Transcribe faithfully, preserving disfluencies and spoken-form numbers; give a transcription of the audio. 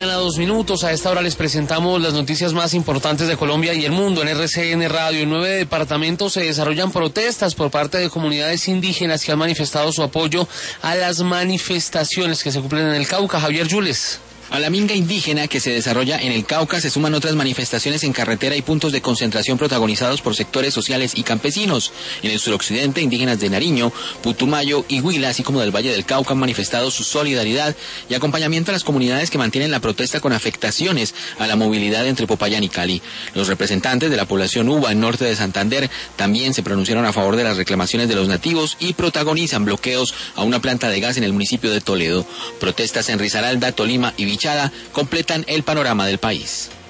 A dos minutos, a esta hora les presentamos las noticias más importantes de Colombia y el mundo en R C N Radio. En nueve departamentos se desarrollan protestas por parte de comunidades indígenas que han manifestado su apoyo a las manifestaciones que se cumplen en el Cauca. Javier Yules. A la minga indígena que se desarrolla en el Cauca se suman otras manifestaciones en carretera y puntos de concentración protagonizados por sectores sociales y campesinos. En el suroccidente, indígenas de Nariño, Putumayo y Huila, así como del Valle del Cauca, han manifestado su solidaridad y acompañamiento a las comunidades que mantienen la protesta con afectaciones a la movilidad entre Popayán y Cali. Los representantes de la población Uba en norte de Santander también se pronunciaron a favor de las reclamaciones de los nativos y protagonizan bloqueos a una planta de gas en el municipio de Toledo. Protestas en Risaralda, Tolima y Vichada completan el panorama del país.